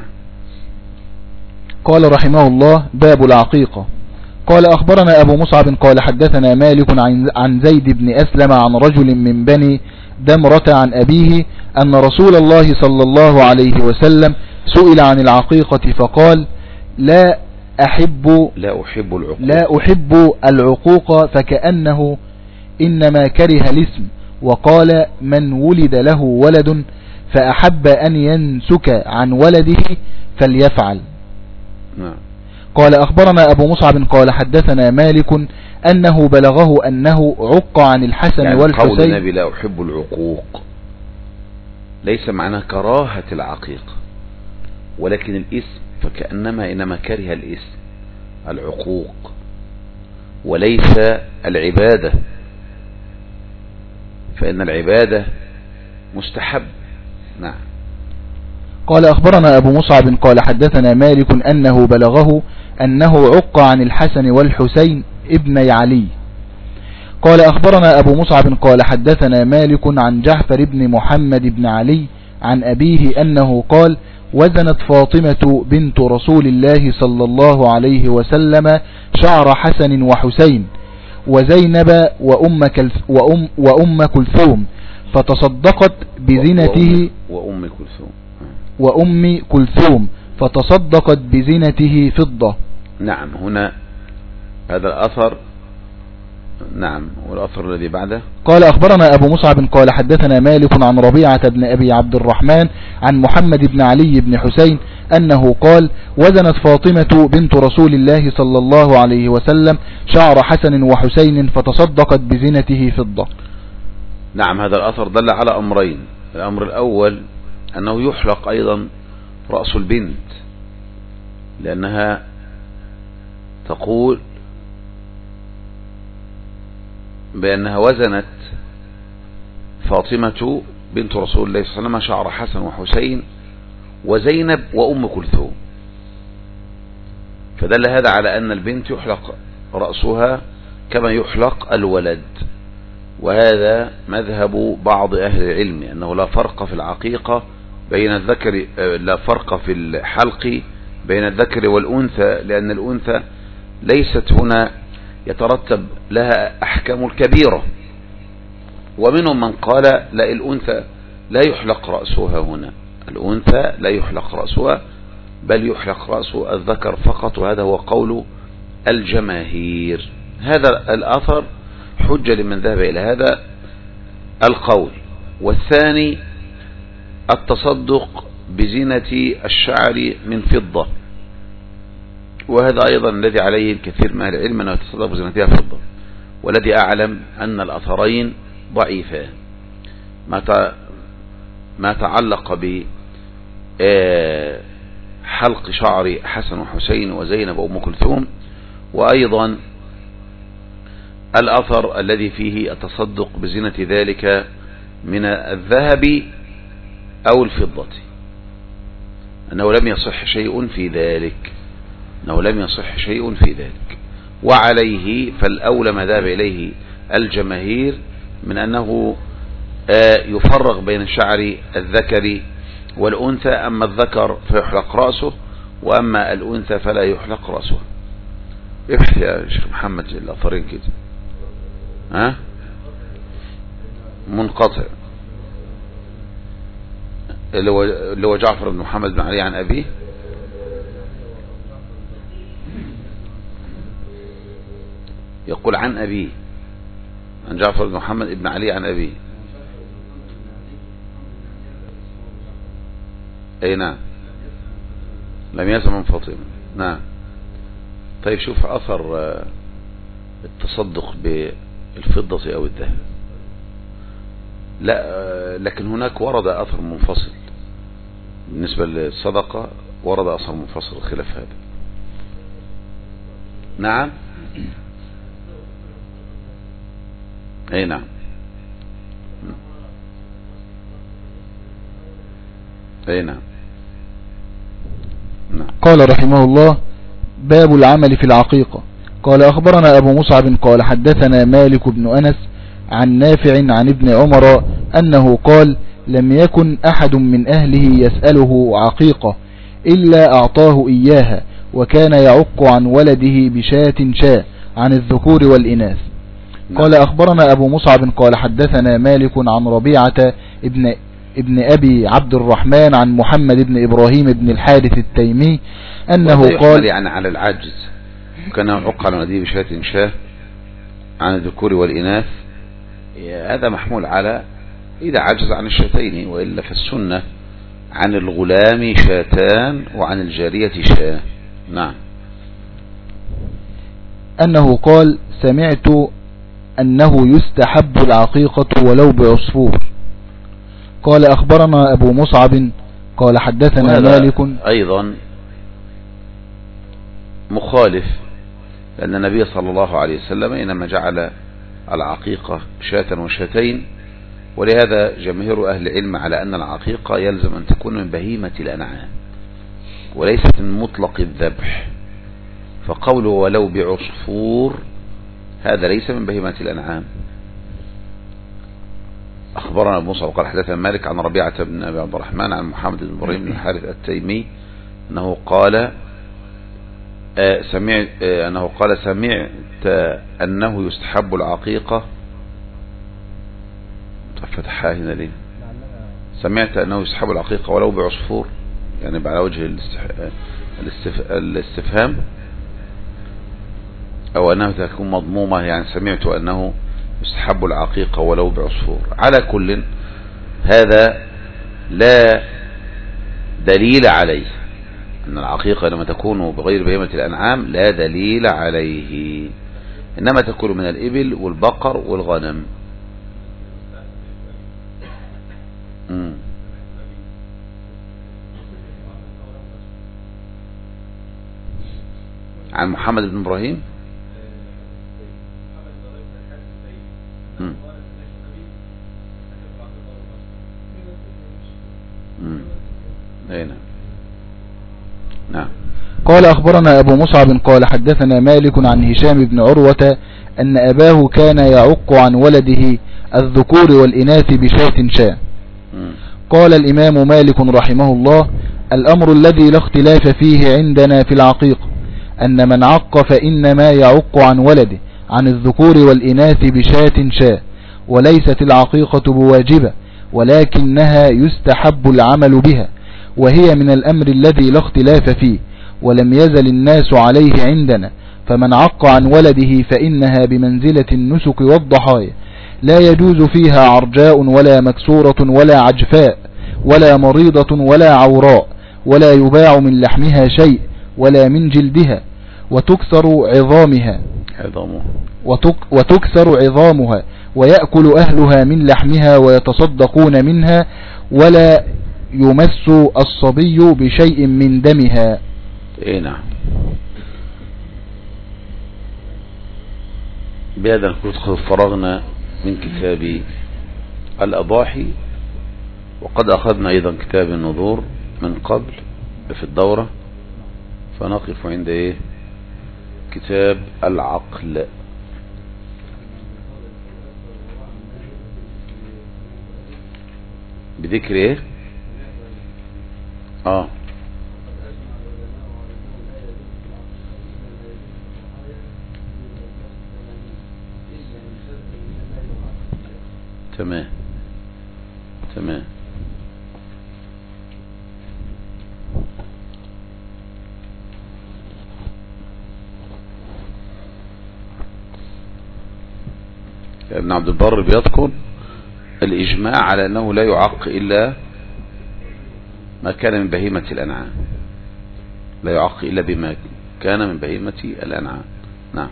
قال رحمه الله: باب العقيقة. قال أخبرنا أبو مصعب قال حدثنا مالك عن زيد بن أسلم عن رجل من بني دمرة عن أبيه أن رسول الله صلى الله عليه وسلم سئل عن العقيقة فقال: لا أحب العقوق فكأنه إنما كره الاسم، وقال من ولد له ولد فأحب أن ينسك عن ولده فليفعل. قال أخبرنا أبو مصعب قال حدثنا مالك أنه بلغه أنه عق عن الحسن يعني والحسين. قول النبي لا أحب العقوق ليس معناه كراهة العقيق، ولكن الاسم فكأنما إنما كره الاسم العقوق وليس العبادة، فإن العبادة مستحب. نعم. قال أخبرنا أبو مصعب قال حدثنا مالك أنه بلغه أنه عق عن الحسن والحسين ابن علي. قال أخبرنا أبو مصعب قال حدثنا مالك عن جعفر بن محمد بن علي عن أبيه أنه قال وزنت فاطمة بنت رسول الله صلى الله عليه وسلم شعر حسن وحسين وزينب وأم كلثوم فتصدقت بزينته وأم كلثوم فتصدقت بزينته فضة. نعم. هنا هذا الأثر. نعم. والأثر الذي بعده قال أخبرنا أبو مصعب قال حدثنا مالك عن ربيعة بن أبي عبد الرحمن عن محمد بن علي بن حسين أنه قال وزنت فاطمة بنت رسول الله صلى الله عليه وسلم شعر حسن وحسين فتصدقت بزينته فضة. نعم. هذا الأثر دل على أمرين. الأمر الأول أنه يحلق أيضا رأس البنت، لأنها تقول بأنها وزنت فاطمة بنت رسول الله صلى الله عليه وسلم شعر حسن وحسين وزينب وأم كلثوم، فدل هذا على أن البنت يحلق رأسها كما يحلق الولد، وهذا مذهب بعض أهل العلم أنه لا فرق في العقيقة بين الذكر، لا فرق في الحلق بين الذكر والأنثى، لأن الأنثى ليست هنا يترتب لها أحكام الكبيرة. ومنهم من قال لا، الأنثى لا يحلق رأسها هنا، الأنثى لا يحلق رأسها بل يحلق رأس الذكر فقط، وهذا هو قول الجماهير. هذا الأثر حجة لمن ذهب إلى هذا القول. والثاني التصدق بزينة الشعر من فضة، وهذا أيضا الذي عليه الكثير من أهل العلم أنه يتصدق بزينتها فضة، والذي أعلم أن الأثرين ضعيفان، ما تعلق بحلق شعر حسن وحسين وزينب وأم كلثوم، وأيضا الأثر الذي فيه التصدق بزينة ذلك من الذهب أو الفضة، أنه لم يصح شيء في ذلك، وعليه فالأولى ما ذهب إليه الجماهير من أنه يفرق بين شعر الذكر والأنثى، أما الذكر فيحلق رأسه وأما الأنثى فلا يحلق رأسه. ابحث يا شيخ محمد الأثرين كده. منقطع اللي هو جعفر بن محمد بن علي عن أبيه. يقول عن أبيه، عن جعفر بن محمد بن علي عن أبيه. أي نعم، لم يسمع من فاطمة. نعم. طيب شوف أثر التصدق بالفضة أو الذهب. لا، لكن هناك ورد أثر منفصل بالنسبة للصدقة، ورد أثر منفصل خلاف هذا. نعم. أي نعم. أي نعم. قال رحمه الله باب العمل في العقيقة. قال أخبرنا أبو مصعب قال حدثنا مالك بن أنس عن نافع عن ابن عمر أنه قال لم يكن أحد من أهله يسأله عقيقة إلا أعطاه إياها، وكان يعق عن ولده بشاة عن الذكور والإناث. قال أخبرنا أبو مصعب قال حدثنا مالك عن ربيعة ابن أبي عبد الرحمن عن محمد بن إبراهيم بن الحارث التيمي أنه قال يعني على العجز كان عق على نديب شاة شاه عن الذكور والإناث، هذا محمول على إذا عجز عن الشاتين، وإلا فالسنة عن الغلام شاتان وعن الجارية شاه. نعم. أنه قال سمعت أنه يستحب العقيقة ولو بعصفور. قال أخبرنا أبو مصعب قال حدثنا مالك. أيضا مخالف، لأن النبي صلى الله عليه وسلم إنما جعل العقيقة شاة وشاتين، ولهذا جماهير أهل العلم على أن العقيقة يلزم أن تكون من بهيمة الأنعام وليست من مطلق الذبح، فقوله ولو بعصفور هذا ليس من بهيمة الأنعام. أخبرنا أبو مصعب قال حدثنا مالك عن ربيعة بن أبي عبد الرحمن عن محمد بن إبراهيم بن الحارث التيمي أنه قال سمعت أنه يستحب العقيقة. فتحها هنا ليه؟ سمعت أنه يستحب العقيقة ولو بعصفور، يعني على وجه الاستفهام، أو أنها تكون مضمومة، يعني سمعت أنه يستحب العقيقة ولو بعصفور. على كل هذا لا دليل عليه، أن العقيقة لما تكون بغير بهيمة الأنعام لا دليل عليه، إنما تكون من الإبل والبقر والغنم. عن محمد بن إبراهيم نعم. قال أخبرنا أبو مصعب قال حدثنا مالك عن هشام بن عروة أن أباه كان يعق عن ولده الذكور والإناث بشاة شاة. قال الإمام مالك رحمه الله الأمر الذي لا اختلاف فيه عندنا في العقيقة أن من عق فإنما يعق عن ولده عن الذكور والإناث بشاة شاة، وليست العقيقة بواجبة ولكنها يستحب العمل بها، وهي من الأمر الذي لا اختلاف فيه ولم يزل الناس عليه عندنا، فمن عق عن ولده فإنها بمنزلة النسك والضحايا، لا يجوز فيها عرجاء ولا مكسورة ولا عجفاء ولا مريضة ولا عوراء، ولا يباع من لحمها شيء ولا من جلدها، وتكسر عظامها ويأكل أهلها من لحمها ويتصدقون منها، ولا يمس الصبي بشيء من دمها. نعم. بهذا نكون فرغنا من كتاب الأضاحي، وقد أخذنا أيضا كتاب النذور من قبل في الدورة، فنقف عند كتاب العقل. بذكر تمام. ابن عبد البر بيذكر الإجماع على أنه لا يعق إلا ما كان من بهيمة الأنعام، لا يعق إلا بما كان من بهيمة الأنعام. نعم.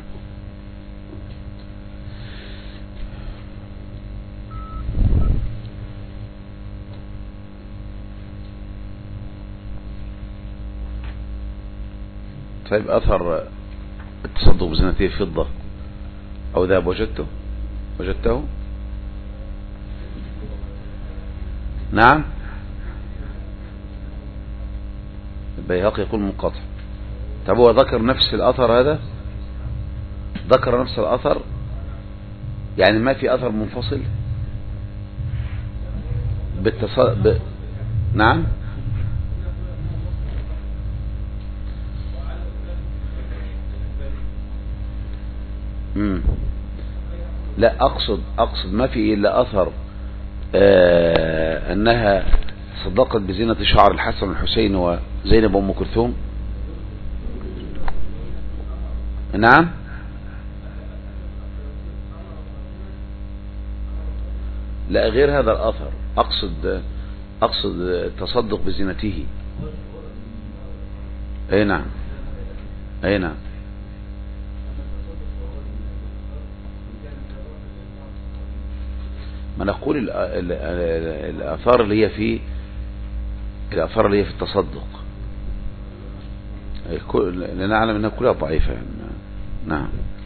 طيب أثر التصدق بزنتي فضة أو ذهب وجدته؟ نعم. البيهقي يقول منقطع. طب هو ذكر نفس الأثر هذا؟ ذكر نفس الأثر، يعني ما في أثر منفصل نعم. لا أقصد ما في إلا أثر أنها صدقت بزينة شعر الحسن والحسين وزينب وأم كلثوم؟ نعم. لا، غير هذا الأثر، أقصد التصدق بزينته. أي نعم، أي نعم. ما نقول الآثار اللي هي في التصدق، لنعلم أنها كلها ضعيفة. نعم.